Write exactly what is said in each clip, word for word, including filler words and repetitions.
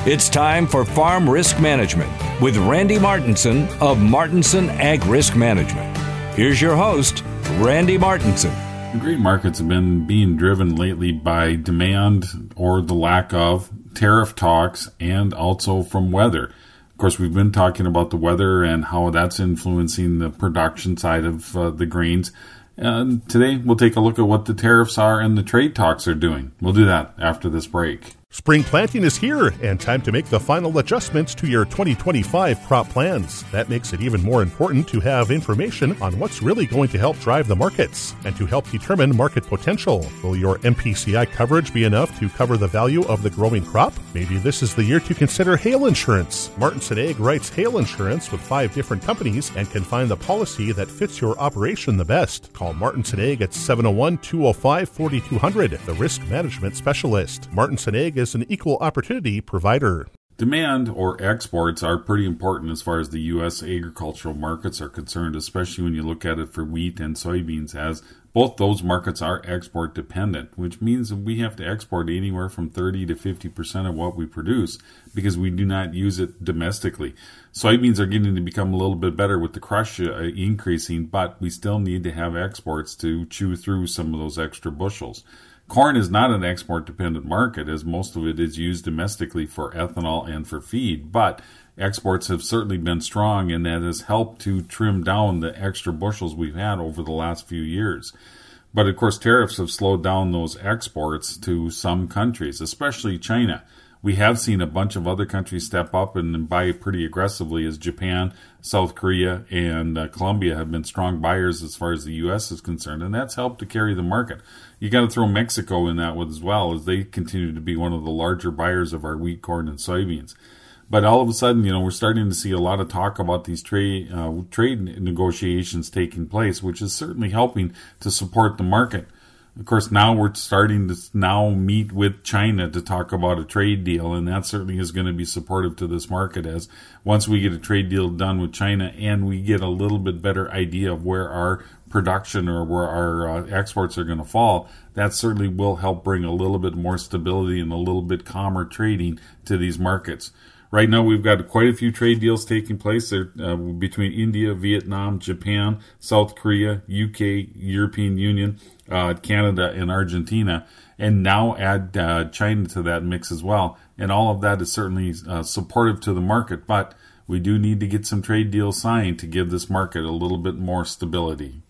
It's time for Farm Risk Management with Randy Martinson of Martinson Ag Risk Management. Here's your host, Randy Martinson. Grain markets have been being driven lately by demand or the lack of, tariff talks, and also from weather. Of course, we've been talking about the weather and how that's influencing the production side of uh, the grains. And today, we'll take a look at what the tariffs are and the trade talks are doing. We'll do that after this break. Spring planting is here, and time to make the final adjustments to your twenty twenty-five crop plans. That makes it even more important to have information on what's really going to help drive the markets and to help determine market potential. Will your M P C I coverage be enough to cover the value of the growing crop? Maybe this is the year to consider hail insurance. Martinson Ag writes hail insurance with five different companies and can find the policy that fits your operation the best. Call Martinson Ag at seven oh one, two oh five, four two hundred, the risk management specialist. Martinson Ag is an equal opportunity provider. Demand or exports are pretty important as far as the U S agricultural markets are concerned, especially when you look at it for wheat and soybeans, as both those markets are export dependent, which means that we have to export anywhere from thirty to fifty percent of what we produce because we do not use it domestically. Soybeans are getting to become a little bit better with the crush uh, increasing, but we still need to have exports to chew through some of those extra bushels. Corn is not an export-dependent market, as most of it is used domestically for ethanol and for feed, but exports have certainly been strong, and that has helped to trim down the extra bushels we've had over the last few years. But, of course, tariffs have slowed down those exports to some countries, especially China. We have seen a bunch of other countries step up and buy pretty aggressively, as Japan, South Korea, and uh, Colombia have been strong buyers as far as the U S is concerned, and that's helped to carry the market. You got to throw Mexico in that with as well, as they continue to be one of the larger buyers of our wheat, corn, and soybeans. But all of a sudden, you know, we're starting to see a lot of talk about these trade uh, trade negotiations taking place, which is certainly helping to support the market. Of course, now we're starting to now meet with China to talk about a trade deal, and that certainly is going to be supportive to this market, as once we get a trade deal done with China and we get a little bit better idea of where our production or where our uh, exports are going to fall, that certainly will help bring a little bit more stability and a little bit calmer trading to these markets. Right now, we've got quite a few trade deals taking place there, uh, between India, Vietnam, Japan, South Korea, U K, European Union, uh, Canada, and Argentina, and now add uh, China to that mix as well. And all of that is certainly uh, supportive to the market, but we do need to get some trade deals signed to give this market a little bit more stability.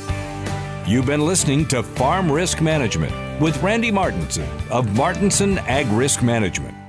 You've been listening to Farm Risk Management with Randy Martinson of Martinson Ag Risk Management.